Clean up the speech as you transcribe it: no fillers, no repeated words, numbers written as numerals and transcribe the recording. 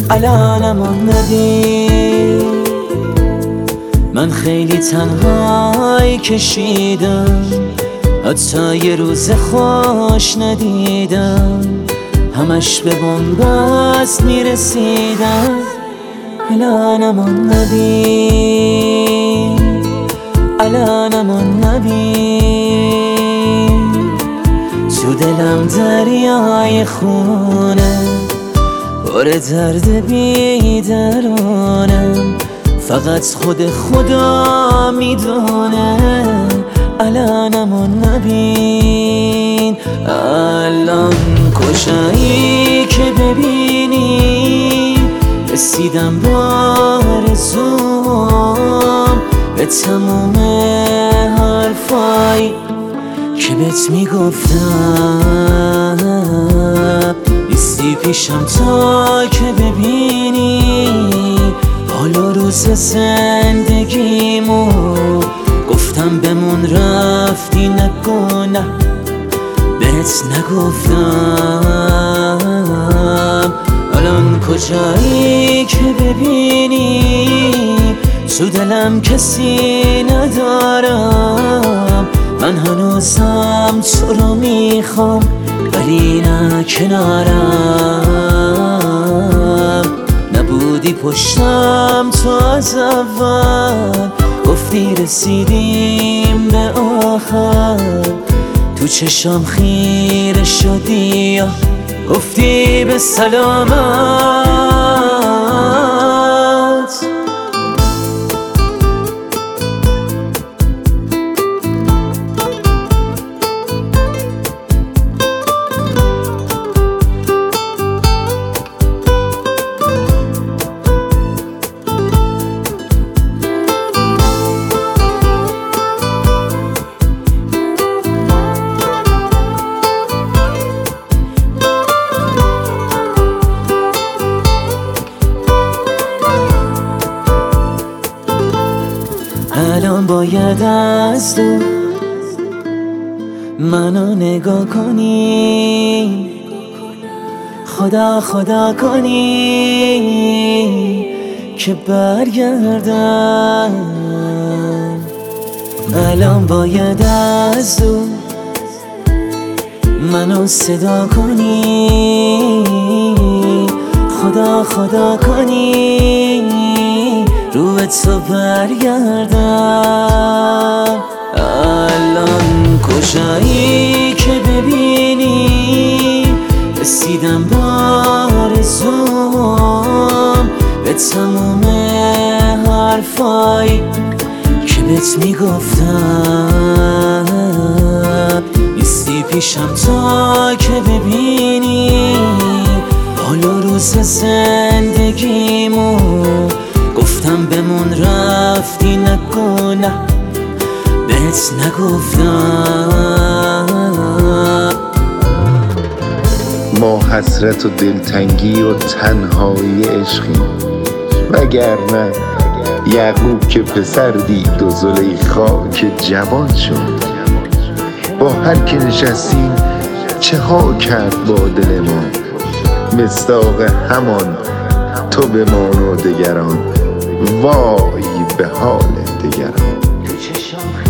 الانم ندید. من خیلی تنهایی کشیدم، حتی یه روز خوش ندیدم، همش به بنبست میرسیدم. الانم ندید، الانم ندید. تو دلم دریای خونه، پر درد بیدرانم، فقط خود خدا میدونه. الانم نبین، الان کجایی که ببینی رسیدم با آرزوام به تموم حرفایی که بهت میگفتم. نیستی پیشم تا که ببینی حال و روز زندگیمو. گفتم بمون رفتی نگو نه، بهت نگفتم. الان کجایی که ببینی تو دلم کسی ندارم. من هنوزم تو رو میخوام ولی نه کنارم. نبودی پشتم تو از اول، گفتی رسیدیم به آخر. تو چشام خیره شدی، گفتی به سلامت. الان باید از دور منو نگاه کنی، خدا خدا کنی که برگردم. الان باید از دور منو صدا کنی، خدا خدا کنی رو به تو برگردم. الان کجایی که ببینی رسیدم با آرزوام به تموم حرفایی که بهت میگفتم. نیستی پیشم تا که ببینی حال و روز زندگیمو. گفتم بمون رفتی نگو نه، بهت نگفتم. ما حسرت و دلتنگی و تنهایی عشقیم، وگرنه یعقوب که پسر دید و زلیخا که جوان شد. با هر که نشستیم چه ها کرد با دل ما، مصداق همان تو بمان و دگران، وای به حال دگران.